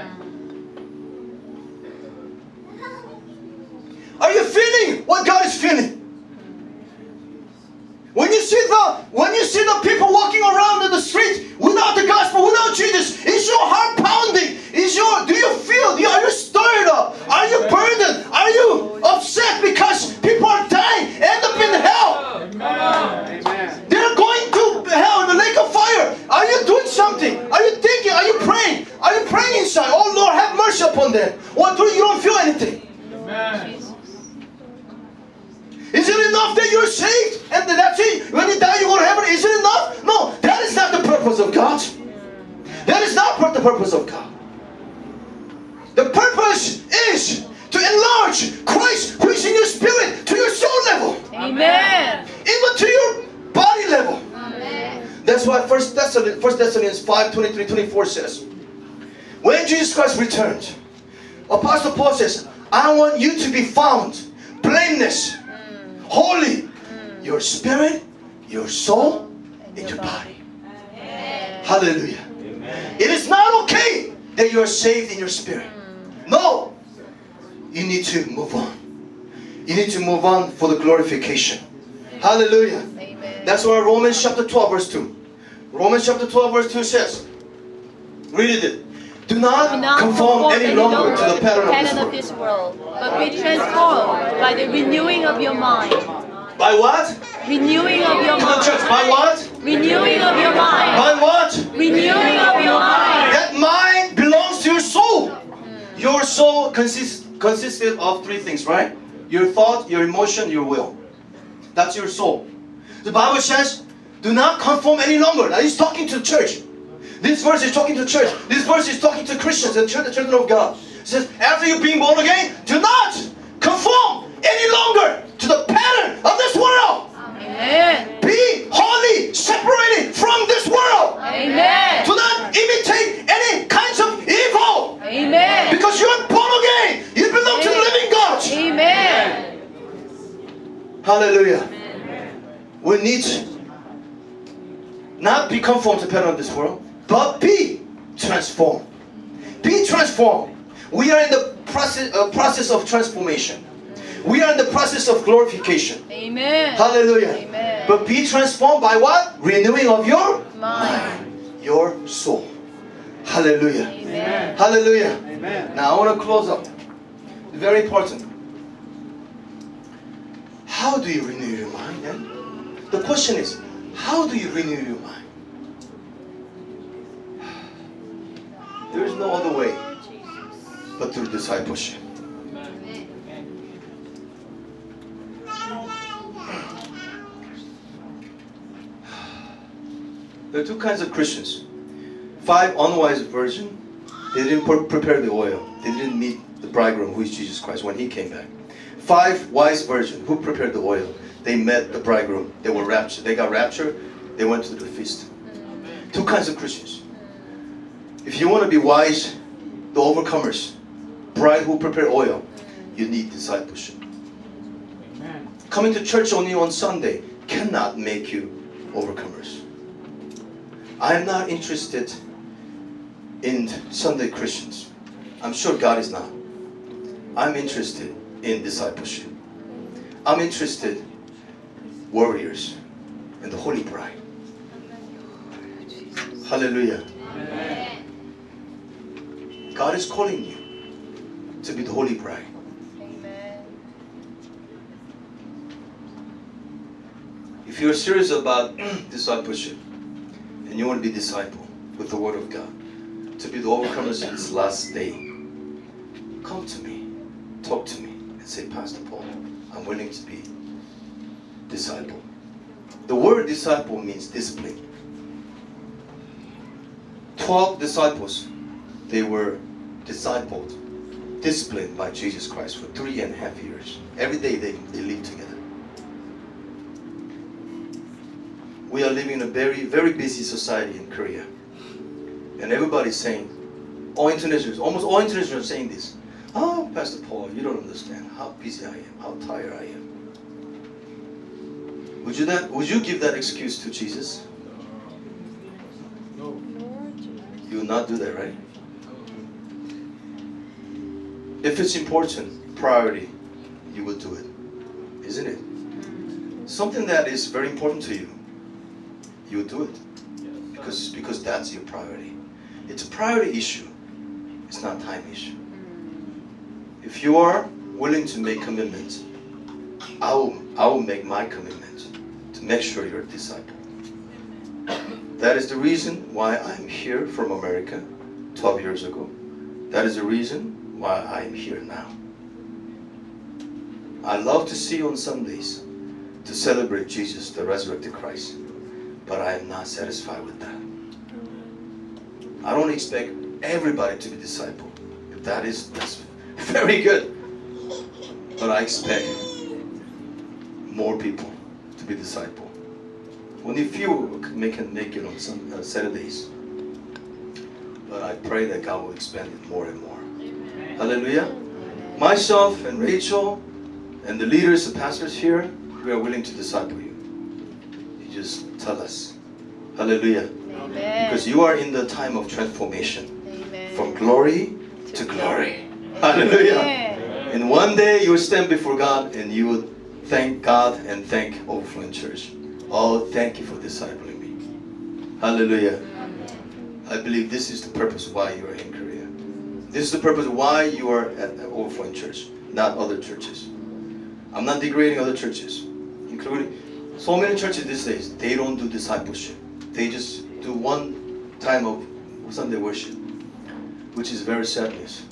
Are you feeling what God is feeling? When you see the when you see the people walking around in the street without the gospel, without Jesus, is your heart pounding? Is your do you feel? Are you stirred up? Are you burdened? Are you upset because people are dying, end up in hell? Amen. They're going to hell in the lake of fire. Are you doing something? Are you thinking? Are you praying? Are you praying inside? Oh Lord, have mercy upon them. Or do you don't feel anything? Amen. Is it enough that you're saved and that's it? When you die, you go to heaven. Is it enough? No, that is not the purpose of God. That is not the purpose of God. The purpose is to enlarge Christ who is in your spirit to your soul level. Amen. Even to your body level. Amen. That's why First Thessalonians five, twenty-three, twenty-four says, when Jesus Christ returned, Apostle Paul says, I want you to be found blameless, holy, your spirit, your soul, and your body. Amen. Hallelujah. Amen. It is not okay that you are saved in your spirit. No. You need to move on. You need to move on for the glorification. Hallelujah. Amen. That's why Romans chapter twelve verse two. Romans chapter twelve verse two says, read it. Do not, Do not conform, conform any longer to the pattern, pattern of this of world. this world, but be transformed by the renewing of your mind. By what? Renewing of your Come on, mind. church. By what? Renewing of your mind. By what? Renewing of your mind. That mind belongs to your soul. Your soul consists consisted of three things, right? Your thought, your emotion, your will. That's your soul. The Bible says, do not conform any longer. Now he's talking to the church. This verse is talking to the church. This verse is talking to Christians and the children of God. It says, after you've been born again, do not conform any longer to the pattern of this world. Amen. Be wholly separated from this world. Amen. Do not imitate any kinds of evil. Amen. Because you're born again. You belong to the living God. Amen. Hallelujah. We need to not be conformed to the pattern of this world, but be transformed. Be transformed. We are in the process, uh, process of transformation. We are in the process of glorification. Amen. Hallelujah. Amen. But be transformed by what? Renewing of your Mind. your soul. Hallelujah. Amen. Hallelujah. Amen. Now I want to close up. Very important. How do you renew your mind then? The question is, how do you renew your mind? There is no other way but through discipleship. There are two kinds of Christians. Five unwise virgins, they didn't pre- prepare the oil. They didn't meet the bridegroom who is Jesus Christ when he came back. Five wise virgins who prepared the oil. they met the bridegroom. They were raptured. They got raptured. They went to the feast. Two kinds of Christians. If you want to be wise, the overcomers, bride who prepare oil, you need discipleship. Amen. Coming to church only on Sunday cannot make you overcomers. I am not interested in Sunday Christians. I'm sure God is not. I'm interested in discipleship. I'm interested in warriors and the holy bride. Hallelujah. Amen. God is calling you to be the holy bride. Amen. If you're serious about discipleship and you want to be disciple with the Word of God, to be the overcomers in this last day, come to me, talk to me, and say, Pastor Paul, I'm willing to be disciple. The word disciple means discipline. Twelve disciples, they were discipled, disciplined by Jesus Christ for three and a half years. Every day they, they lived together. We are living in a very, very busy society in Korea. And everybody's saying, all internationals, almost all internationals are saying this. Oh, Pastor Paul, you don't understand how busy I am, how tired I am. Would you that? Would you give that excuse to Jesus? No. You will not do that, right? If it's important, priority, you will do it. Isn't it? Something that is very important to you, you will do it. Because, because that's your priority. It's a priority issue. It's not a time issue. If you are willing to make commitments, I will, I will make my commitment to make sure you're a disciple. That is the reason why I'm here from America twelve years ago. That is the reason why I'm here now. I love to see you on Sundays to celebrate Jesus, the resurrected Christ. But I am not satisfied with that. I don't expect everybody to be disciple. If that is, that's very good. But I expect more people to be disciple. Only few can make, can make it on some uh, Saturdays. But I pray that God will expand it more and more. Amen. Hallelujah. Myself and Rachel and the leaders, the pastors here, we are willing to disciple you. You just tell us. Hallelujah. Amen. Because you are in the time of transformation. Amen. From glory to glory. Hallelujah. Amen. And one day you will stand before God and you will thank God and thank Overflowing Church. Oh, thank you for discipling me. Hallelujah. I believe this is the purpose why you are in Korea. This is the purpose why you are at Overflowing Church, not other churches. I'm not degrading other churches, including so many churches these days. They don't do discipleship. They just do one time of Sunday worship, which is very sad news.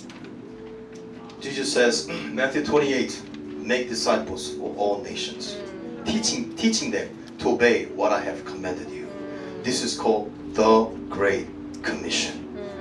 Jesus says, Matthew twenty-eight, make disciples of all nations, teaching, teaching them to obey what I have commanded you. This is called the Great Commission.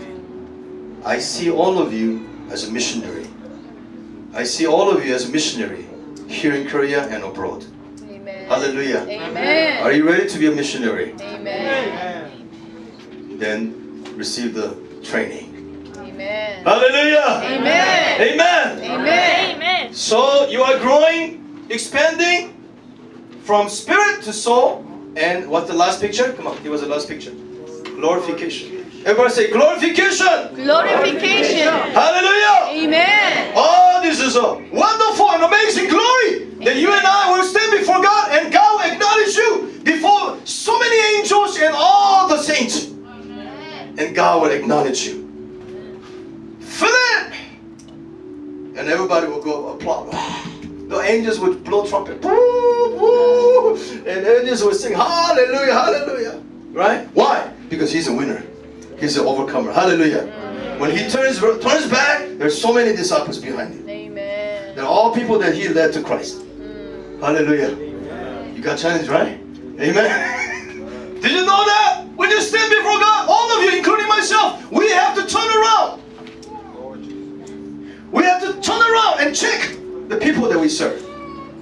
I see all of you as a missionary. I see all of you as a missionary here in Korea and abroad. Amen. Hallelujah. Amen. Are you ready to be a missionary? Amen. Then receive the training. Amen. Hallelujah. Amen. Amen. Amen. Amen. So you are growing, expanding from spirit to soul. And what's the last picture? Come on, give us the last picture. Glorification. Everybody say glorification. Glorification. Hallelujah. Amen. Oh, this is a wonderful and amazing glory that you and I will stand before God and God will acknowledge you before so many angels and all the saints. And God will acknowledge you. Feel it! And everybody will go applaud. The angels would blow trumpet. Woo, woo, and angels would sing hallelujah, hallelujah. Right? Why? Because he's a winner. He's an overcomer. Hallelujah. When he turns turns back, there's so many disciples behind him. Amen. They're all people that he led to Christ. Mm. Hallelujah. You got challenged, right? Amen. Did you know that? When you stand before God, all of you, including myself, we have to turn around. We have to turn around and check the people that we serve.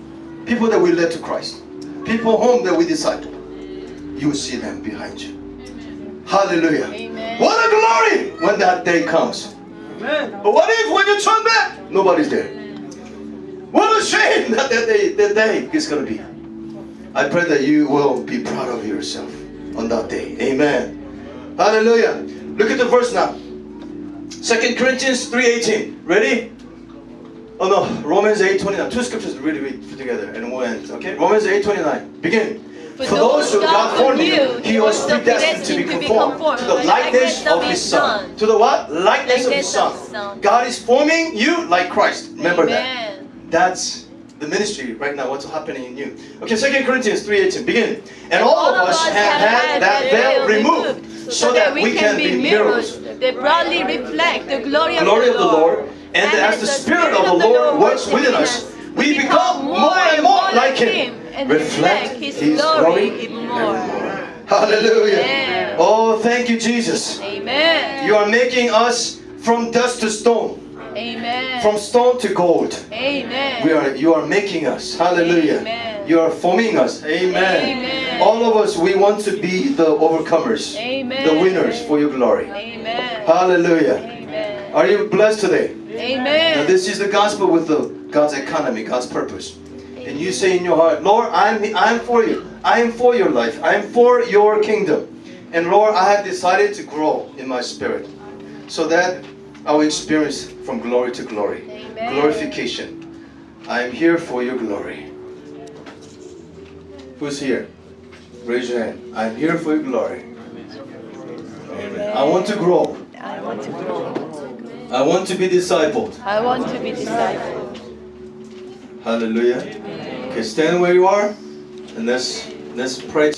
people that we led to Christ, people whom that we disciple, you will see them behind you. Hallelujah. Amen. What a glory when that day comes. Amen. But what if when you turn back, nobody's there? What a shame that that day, that day is going to be. I pray that you will be proud of yourself on that day. Amen. Hallelujah. Look at the verse now. Second Corinthians three eighteen. Ready? Oh no, Romans eight twenty-nine. Two scriptures to really read together and we'll end. Okay? Romans eight twenty-nine. Begin. For For those who God foreknew, He was also predestined to be conformed to the likeness of His Son. To the what? Likeness of His Son. God is forming you like Christ. Remember that. Amen. That's the ministry right now. What's happening in you? Okay, Second Corinthians three eighteen. Begin. And all of us have had that veil removed, so that we can be mirrors. They broadly reflect the glory of Glory the of the Lord. Lord, and as the Spirit of the Lord works within us, we become more and more like Him, and reflect His His glory glory even more. Hallelujah. Amen. Oh, thank you, Jesus. Amen. You are making us from dust to stone, Amen. from stone to gold. Amen. We are, you are making us. Hallelujah. Amen. You are forming us. Amen. Amen. All of us, we want to be the overcomers, Amen. the winners for your glory. Amen. Hallelujah. Amen. Are you blessed today? Amen. Now this is the gospel with the God's economy, God's purpose. And you say in your heart, Lord, I'm I'm for you. I am for your life. I am for your kingdom. And Lord, I have decided to grow in my spirit, so that I will experience from glory to glory. Amen. Glorification. I am here for your glory. Who's here? Raise your hand. I'm here for your glory. Amen. I want to grow. I want to grow. I want to be discipled. I want to be discipled. Hallelujah. Okay, stand where you are, and let's let's pray.